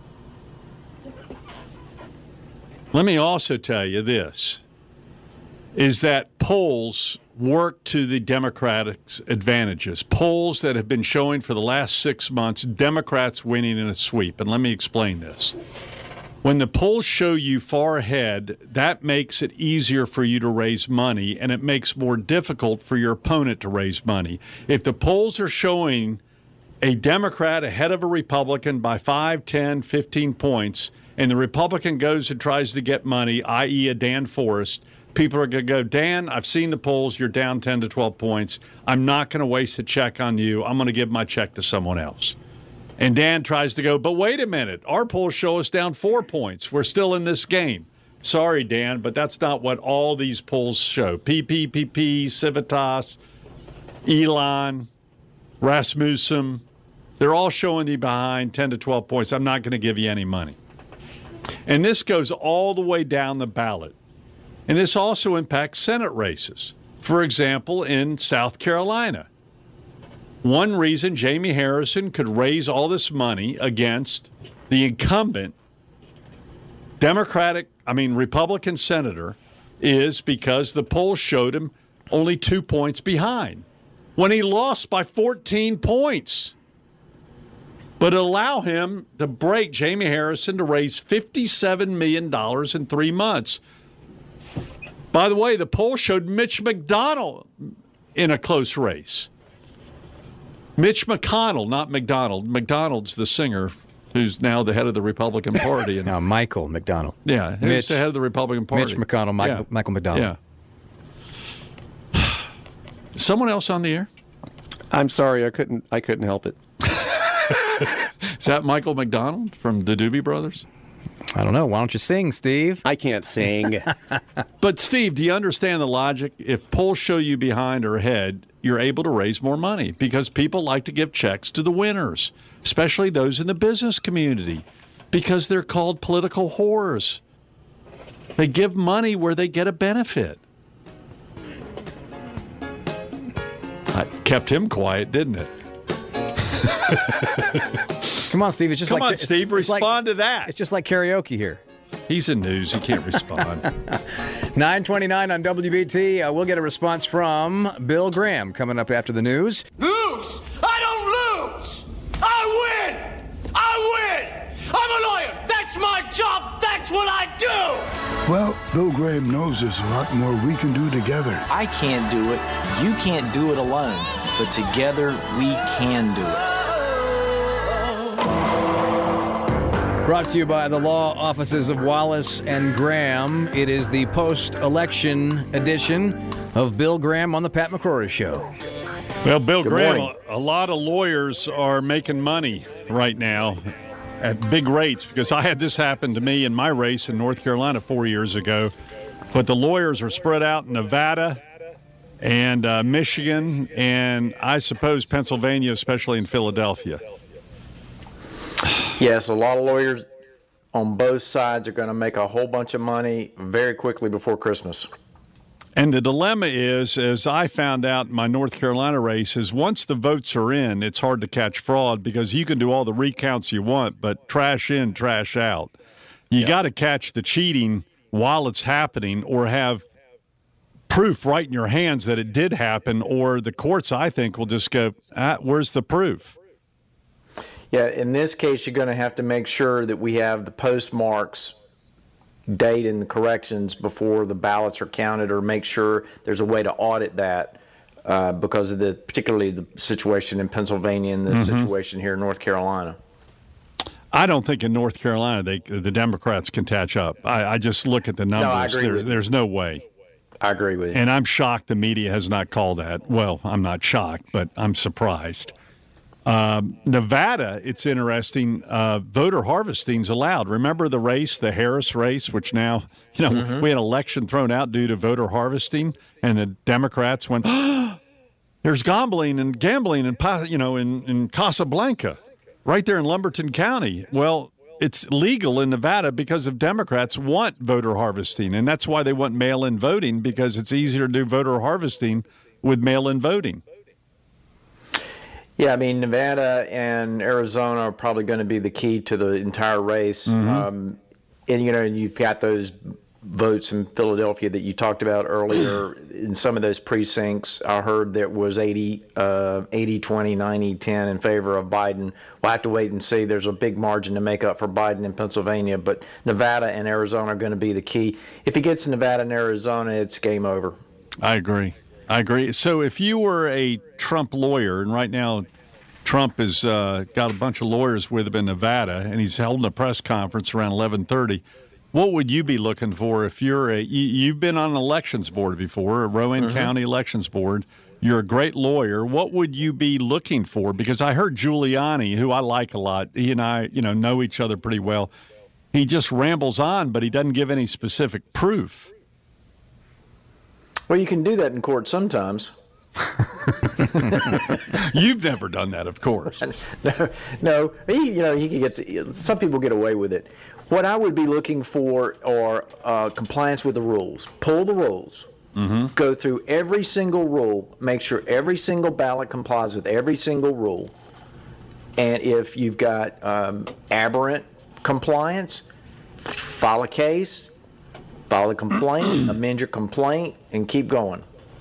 Let me also tell you this, is that polls work to the Democrats' advantages. Polls that have been showing for the last 6 months, Democrats winning in a sweep. And let me explain this. When the polls show you far ahead, that makes it easier for you to raise money, and it makes more difficult for your opponent to raise money. If the polls are showing a Democrat ahead of a Republican by 5, 10, 15 points, and the Republican goes and tries to get money, i.e. a Dan Forrest, people are going to go, Dan, I've seen the polls, you're down 10 to 12 points. I'm not going to waste a check on you. I'm going to give my check to someone else. And Dan tries to go, but wait a minute. Our polls show us down 4 points. We're still in this game. Sorry, Dan, but that's not what all these polls show. PPPP, Civitas, Elon, Rasmussen, they're all showing you behind 10 to 12 points. I'm not going to give you any money. And this goes all the way down the ballot. And this also impacts Senate races. For example, in South Carolina. One reason Jamie Harrison could raise all this money against the incumbent Republican senator is because the polls showed him only 2 points behind when he lost by 14 points. But allow him to break Jamie Harrison to raise $57 million in 3 months. By the way, the poll showed Mitch McDonald in a close race. Mitch McConnell, not McDonald. McDonald's the singer who's now the head of the Republican Party. Now Michael McDonald. Yeah, who's the head of the Republican Party. Mitch McConnell, Michael McDonald. Yeah. Someone else on the air? I'm sorry, I couldn't help it. Is that Michael McDonald from the Doobie Brothers? I don't know. Why don't you sing, Steve? I can't sing. But, Steve, do you understand the logic? If polls show you behind or ahead, you're able to raise more money because people like to give checks to the winners, especially those in the business community, because they're called political whores. They give money where they get a benefit. I kept him quiet, didn't it? Come on, Steve. It's just Come on, Steve. Respond to that. It's just like karaoke here. He's in news. He can't respond. 9:29 on WBT. We'll get a response from Bill Graham coming up after the news. Lose! I don't lose! I win! I win! I'm a lawyer! That's my job! That's what I do! Well, Bill Graham knows there's a lot more we can do together. I can't do it. You can't do it alone. But together, we can do it. Brought to you by the law offices of Wallace and Graham. It is the post-election edition of Bill Graham on the Pat McCrory Show. Well, Bill Graham, a lot of lawyers are making money right now at big rates because I had this happen to me in my race in North Carolina 4 years ago. But the lawyers are spread out in Nevada and Michigan and I suppose Pennsylvania, especially in Philadelphia. Yes, a lot of lawyers on both sides are going to make a whole bunch of money very quickly before Christmas. And the dilemma is, as I found out in my North Carolina race, is once the votes are in, it's hard to catch fraud because you can do all the recounts you want, but trash in, trash out. You got to catch the cheating while it's happening or have proof right in your hands that it did happen, or the courts, I think, will just go, where's the proof? Yeah, in this case, you're going to have to make sure that we have the postmarks date and the corrections before the ballots are counted, or make sure there's a way to audit that because of particularly the situation in Pennsylvania and the situation here in North Carolina. I don't think in North Carolina the Democrats can catch up. I just look at the numbers. No, I agree there's no way. I agree with you. And I'm shocked the media has not called that. Well, I'm not shocked, but I'm surprised. Nevada, it's interesting, voter harvesting's allowed. Remember the race, the Harris race, which now, we had an election thrown out due to voter harvesting, and the Democrats went, there's gambling in Casablanca, right there in Lumberton County. Well, it's legal in Nevada because of Democrats want voter harvesting, and that's why they want mail-in voting, because it's easier to do voter harvesting with mail-in voting. Yeah, I mean, Nevada and Arizona are probably going to be the key to the entire race. And, you've got those votes in Philadelphia that you talked about earlier. In some of those precincts, I heard there was 80-20, 90-10 in favor of Biden. We'll have to wait and see. There's a big margin to make up for Biden in Pennsylvania, but Nevada and Arizona are going to be the key. If he gets Nevada and Arizona, it's game over. I agree. So if you were a Trump lawyer, and right now Trump has got a bunch of lawyers with him in Nevada, and he's holding a press conference around 11:30, what would you be looking for if you've been on an elections board before, a Rowan County elections board, you're a great lawyer, what would you be looking for? Because I heard Giuliani, who I like a lot, he and I know each other pretty well, he just rambles on, but he doesn't give any specific proof. Well, you can do that in court sometimes. You've never done that, of course. No. He can get. Some people get away with it. What I would be looking for are compliance with the rules. Pull the rules. Go through every single rule. Make sure every single ballot complies with every single rule. And if you've got aberrant compliance, file a case. File a complaint, amend your complaint, and keep going.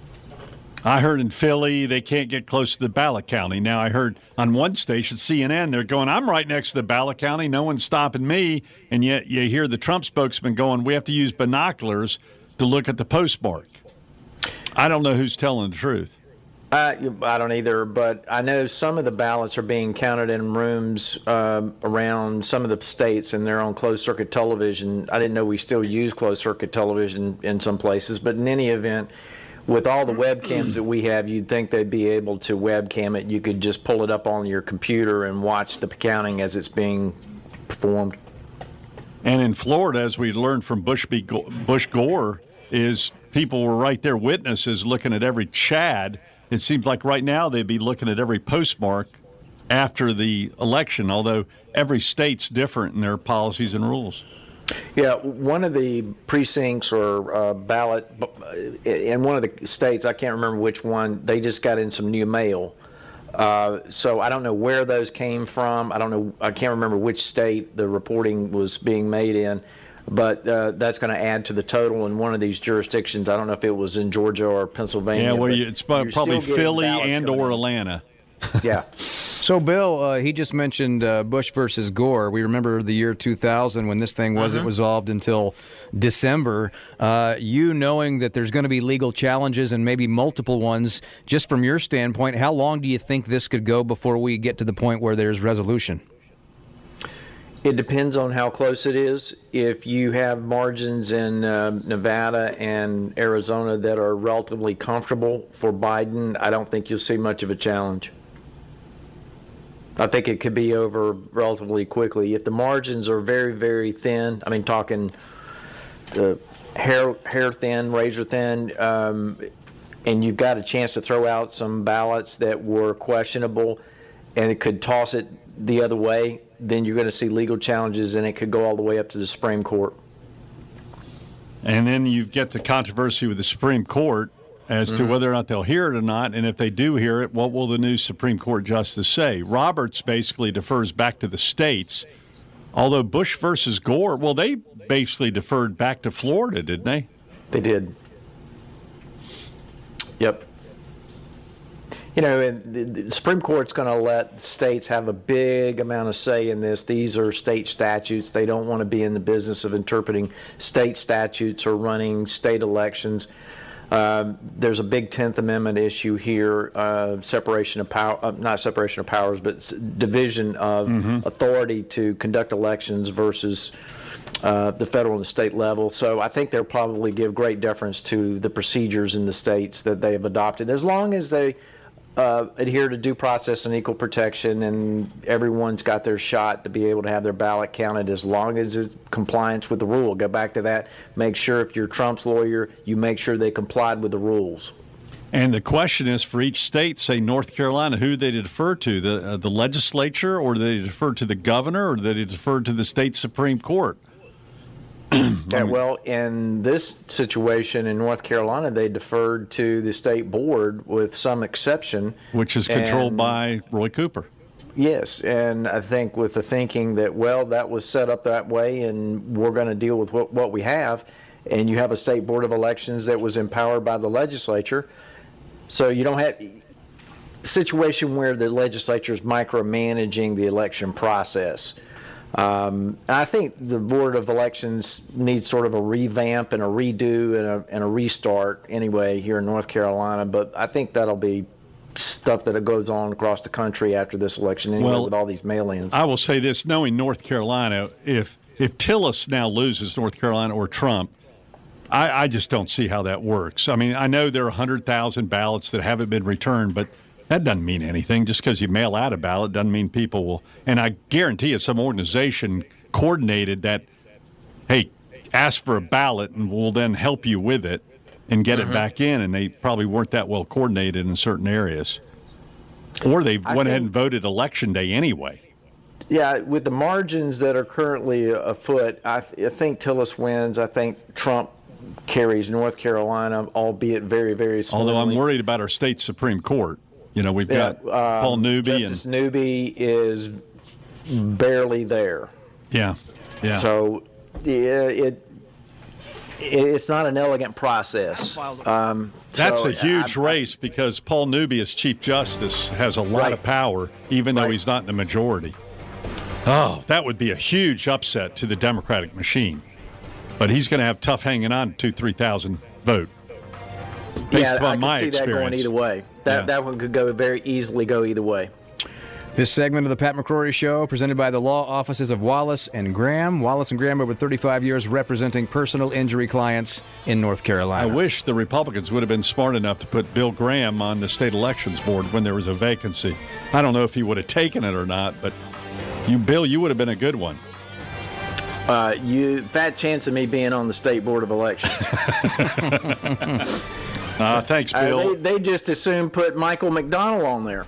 I heard in Philly they can't get close to the ballot counting. Now I heard on one station, CNN, they're going, I'm right next to the ballot counting. No one's stopping me. And yet you hear the Trump spokesman going, we have to use binoculars to look at the postmark. I don't know who's telling the truth. I don't either, but I know some of the ballots are being counted in rooms around some of the states, and they're on closed-circuit television. I didn't know we still use closed-circuit television in some places, but in any event, with all the webcams that we have, you'd think they'd be able to webcam it. You could just pull it up on your computer and watch the counting as it's being performed. And in Florida, as we learned from Bush Gore, is people were right there, witnesses looking at every Chad. It seems like right now they'd be looking at every postmark after the election, although every state's different in their policies and rules. Yeah, one of the precincts or ballot in one of the states, I can't remember which one, they just got in some new mail. So I don't know where those came from. I can't remember which state the reporting was being made in. But that's going to add to the total in one of these jurisdictions. I don't know if it was in Georgia or Pennsylvania. Yeah, well, it's probably Philly and or Atlanta. Yeah. So, Bill, he just mentioned Bush versus Gore. We remember the year 2000 when this thing wasn't resolved until December. You knowing that there's going to be legal challenges and maybe multiple ones, just from your standpoint, how long do you think this could go before we get to the point where there's resolution? It depends on how close it is. If you have margins in Nevada and Arizona that are relatively comfortable for Biden, I don't think you'll see much of a challenge. I think it could be over relatively quickly. If the margins are very, very thin, I mean, talking hair thin, razor thin, and you've got a chance to throw out some ballots that were questionable, and it could toss it the other way, then you're going to see legal challenges, and it could go all the way up to the Supreme Court. And then you get the controversy with the Supreme Court as to whether or not they'll hear it or not. And if they do hear it, what will the new Supreme Court justice say? Roberts basically defers back to the states, although Bush versus Gore, well, they basically deferred back to Florida, didn't they? They did. Yep. You know, and the Supreme Court's going to let states have a big amount of say in this. These are state statutes. They don't want to be in the business of interpreting state statutes or running state elections. There's a big 10th Amendment issue here, separation of power, not separation of powers, but division of authority to conduct elections versus the federal and the state level. So I think they'll probably give great deference to the procedures in the states that they have adopted, as long as they adhere to due process and equal protection, and everyone's got their shot to be able to have their ballot counted, as long as it's compliance with the rule. Go back to that. Make sure if you're Trump's lawyer, you make sure they complied with the rules. And the question is, for each state, say North Carolina, who they defer to, the legislature, or do they defer to the governor, or do they defer to the state Supreme Court? Yeah, well, in this situation in North Carolina, they deferred to the state board with some exception. Which is controlled by Roy Cooper. Yes, and I think with the thinking that, well, that was set up that way and we're going to deal with what we have, and you have a state board of elections that was empowered by the legislature, so you don't have a situation where the legislature is micromanaging the election process. I think the Board of Elections needs sort of a revamp and a redo and a restart anyway here in North Carolina, but I think that'll be stuff that goes on across the country after this election anyway, with all these mail-ins. I will say this, knowing North Carolina, if Tillis now loses North Carolina or Trump, I just don't see how that works. I mean, I know there are 100,000 ballots that haven't been returned, but that doesn't mean anything. Just because you mail out a ballot doesn't mean people will. And I guarantee you some organization coordinated that, hey, ask for a ballot and we'll then help you with it and get it back in. And they probably weren't that well coordinated in certain areas. Or they went ahead and voted Election Day anyway. Yeah, with the margins that are currently afoot, I think Tillis wins. I think Trump carries North Carolina, albeit very, very slowly. Although I'm worried about our state Supreme Court. You know, we've got Paul Newby. Justice Newby is barely there. Yeah. So it's not an elegant process. That's a huge race because Paul Newby as Chief Justice has a lot of power, even though he's not in the majority. Oh, that would be a huge upset to the Democratic machine. But he's going to have tough hanging on to 3,000 vote. Based upon my experience. I can see that going either way. That one could very easily go either way. This segment of the Pat McCrory Show, presented by the law offices of Wallace and Graham. Wallace and Graham, over 35 years representing personal injury clients in North Carolina. I wish the Republicans would have been smart enough to put Bill Graham on the state elections board when there was a vacancy. I don't know if he would have taken it or not, but Bill, you would have been a good one. Fat chance of me being on the state board of elections. Thanks, Bill. They just as soon put Michael McDonald on there.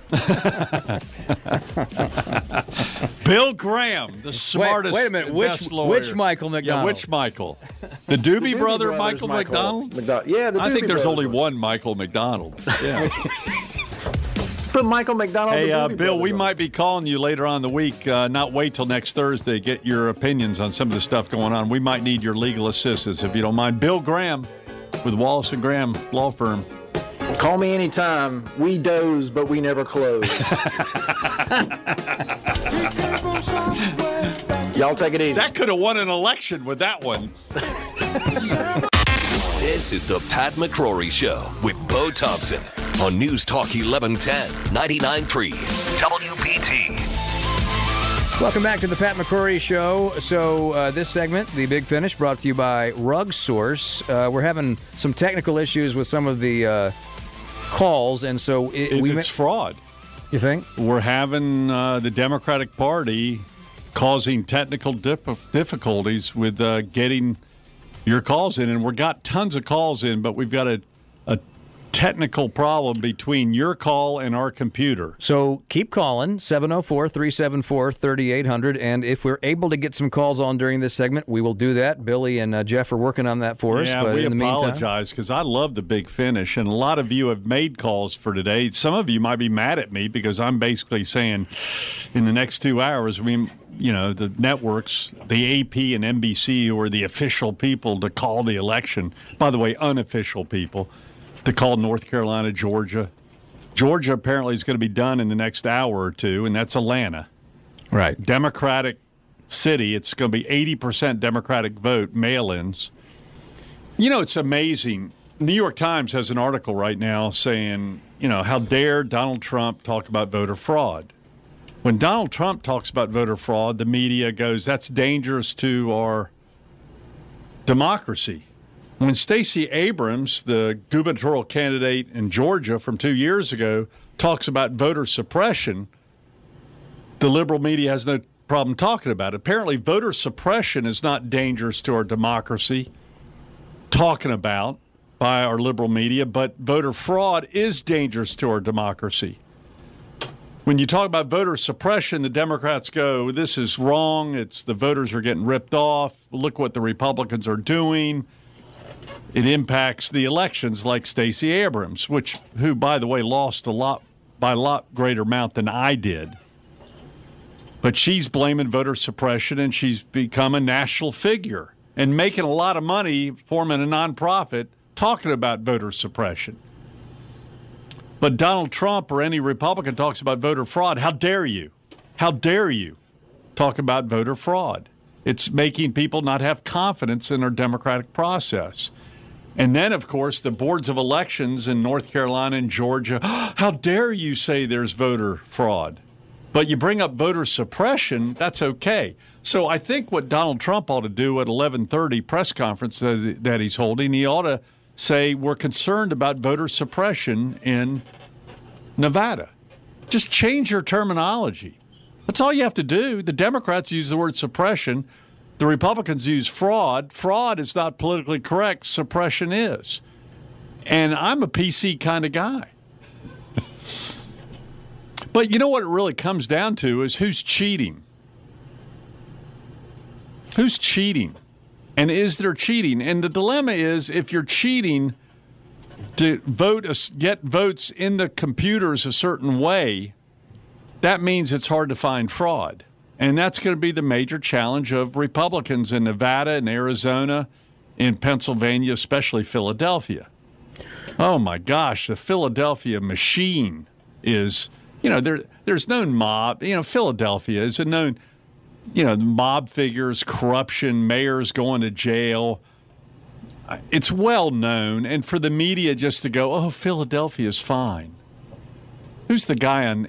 Bill Graham, the smartest. Wait a minute. Which Michael McDonald? Yeah, which Michael? The Doobie brother, Michael McDonald? Yeah, I think there's only one Michael McDonald. Yeah. Put Michael McDonald. Hey, Bill, we might be calling you later on in the week. Not wait till next Thursday to get your opinions on some of the stuff going on. We might need your legal assistance if you don't mind. Bill Graham with Wallace and Graham Law Firm. Call me anytime. We doze, but we never close. Y'all take it easy. That could have won an election with that one. This is the Pat McCrory Show with Bo Thompson on News Talk 1110, 99.3 WBT. Welcome back to the Pat McCrory Show. So this segment, The Big Finish, brought to you by Rug Source. We're having some technical issues with some of the calls, and so it's fraud. You think? We're having the Democratic Party causing technical difficulties with getting your calls in, and we've got tons of calls in, but we've got a technical problem between your call and our computer. So keep calling, 704-374-3800, and if we're able to get some calls on during this segment, we will do that. Billy and Jeff are working on that for us. Yeah, but we in the apologize because I love the Big Finish, and a lot of you have made calls for today. Some of you might be mad at me because I'm basically saying in the next 2 hours, the networks, the AP and NBC, who are the official people to call the election, by the way, unofficial people, to call North Carolina, Georgia. Georgia apparently is going to be done in the next hour or two, and that's Atlanta. Right. Democratic city. It's going to be 80% Democratic vote, mail-ins. It's amazing. New York Times has an article right now saying, how dare Donald Trump talk about voter fraud? When Donald Trump talks about voter fraud, the media goes, that's dangerous to our democracy. When Stacey Abrams, the gubernatorial candidate in Georgia from 2 years ago, talks about voter suppression, the liberal media has no problem talking about it. Apparently, voter suppression is not dangerous to our democracy, talking about by our liberal media, but voter fraud is dangerous to our democracy. When you talk about voter suppression, the Democrats go, this is wrong. It's the voters are getting ripped off. Look what the Republicans are doing. It impacts the elections like Stacey Abrams, who, by the way, lost by a lot greater amount than I did. But she's blaming voter suppression, and she's become a national figure and making a lot of money forming a nonprofit talking about voter suppression. But Donald Trump or any Republican talks about voter fraud. How dare you? How dare you talk about voter fraud? It's making people not have confidence in our democratic process. And then, of course, the boards of elections in North Carolina and Georgia. How dare you say there's voter fraud? But you bring up voter suppression, that's okay. So I think what Donald Trump ought to do at 11:30 press conference that he's holding, he ought to say we're concerned about voter suppression in Nevada. Just change your terminology. That's all you have to do. The Democrats use the word suppression. The Republicans use fraud. Fraud is not politically correct. Suppression is. And I'm a PC kind of guy. But you know what it really comes down to is who's cheating. Who's cheating? And is there cheating? And the dilemma is if you're cheating to get votes in the computers a certain way, that means it's hard to find fraud. And that's going to be the major challenge of Republicans in Nevada and Arizona, in Pennsylvania, especially Philadelphia. Oh, my gosh, the Philadelphia machine is, there's known mob. Philadelphia is a known, the mob figures, corruption, mayors going to jail. It's well known. And for the media just to go, oh, Philadelphia's fine. Who's the guy on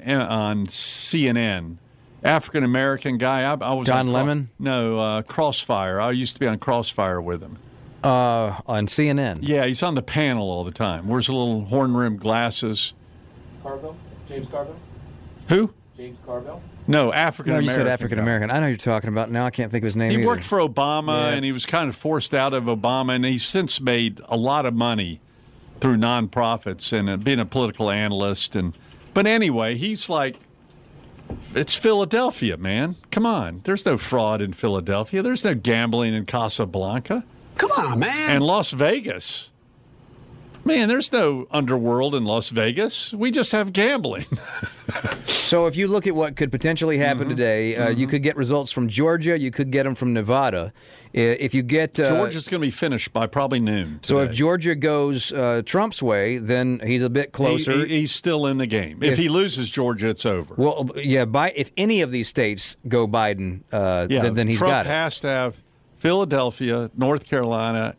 CNN? African-American guy. I was Don Lemon? No, Crossfire. I used to be on Crossfire with him. On CNN? Yeah, he's on the panel all the time. Wears little horn-rimmed glasses. Carville? James Carville? Who? James Carville? No, African-American. No, you said African-American. I know who you're talking about. Now I can't think of his name He either. worked for Obama, and he was kind of forced out of Obama, and he's since made a lot of money through nonprofits and being a political analyst. But anyway, he's like, it's Philadelphia, man. Come on. There's no fraud in Philadelphia. There's no gambling in Casablanca. Come on, man. And Las Vegas. Man, there's no underworld in Las Vegas. We just have gambling. So if you look at what could potentially happen today, you could get results from Georgia. You could get them from Nevada. If you get Georgia's going to be finished by probably noon today. So if Georgia goes Trump's way, then he's a bit closer. He's still in the game. If he loses Georgia, it's over. Well, yeah. If any of these states go Biden, then he's Trump got it. Trump has to have Philadelphia, North Carolina,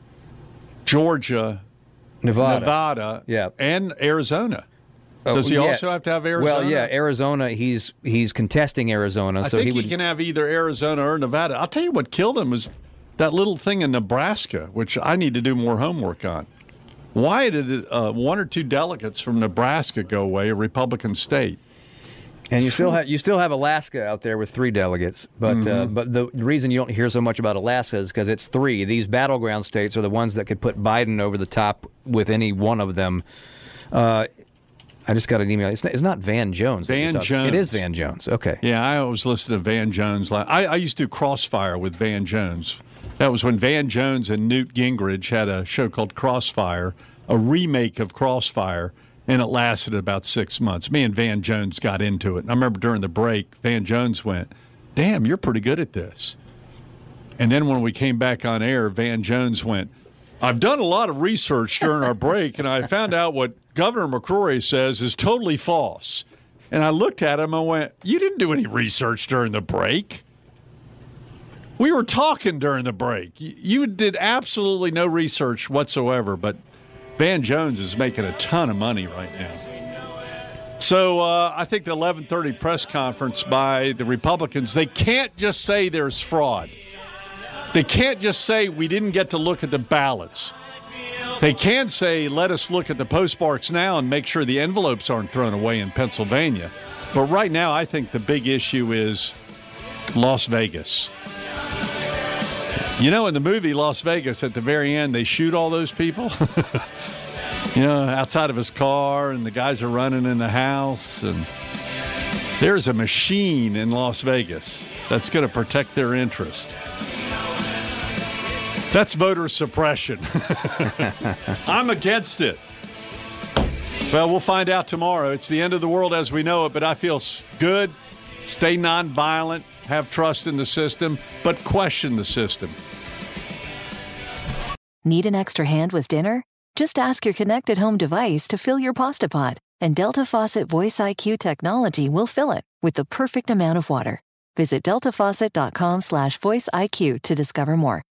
Georgia, Nevada, and Arizona. Does he also have to have Arizona? Well, yeah, Arizona. He's contesting Arizona, I think he can have either Arizona or Nevada. I'll tell you what killed him was that little thing in Nebraska, which I need to do more homework on. Why did one or two delegates from Nebraska go away, a Republican state? And you still have Alaska out there with 3 delegates, but the reason you don't hear so much about Alaska is because it's 3. These battleground states are the ones that could put Biden over the top with any one of them. I just got an email. It's not Van Jones. Van Jones. It is Van Jones. Okay. Yeah, I always listen to Van Jones. I used to do Crossfire with Van Jones. That was when Van Jones and Newt Gingrich had a show called Crossfire, a remake of Crossfire, and it lasted about 6 months. Me and Van Jones got into it. And I remember during the break, Van Jones went, "Damn, you're pretty good at this." And then when we came back on air, Van Jones went, "I've done a lot of research during our break, and I found out what Governor McCrory says is totally false." And I looked at him and went, "You didn't do any research during the break. We were talking during the break. You did absolutely no research whatsoever." But Van Jones is making a ton of money right now. So I think the 11:30 press conference by the Republicans, they can't just say there's fraud. They can't just say we didn't get to look at the ballots. They can say, let us look at the postmarks now and make sure the envelopes aren't thrown away in Pennsylvania. But right now, I think the big issue is Las Vegas. You know, in the movie Las Vegas, at the very end, they shoot all those people, outside of his car, and the guys are running in the house. And there's a machine in Las Vegas that's going to protect their interest. That's voter suppression. I'm against it. Well, we'll find out tomorrow. It's the end of the world as we know it, but I feel good. Stay nonviolent, have trust in the system, but question the system. Need an extra hand with dinner? Just ask your connected home device to fill your pasta pot, and Delta Faucet Voice IQ technology will fill it with the perfect amount of water. Visit deltafaucet.com/voice IQ to discover more.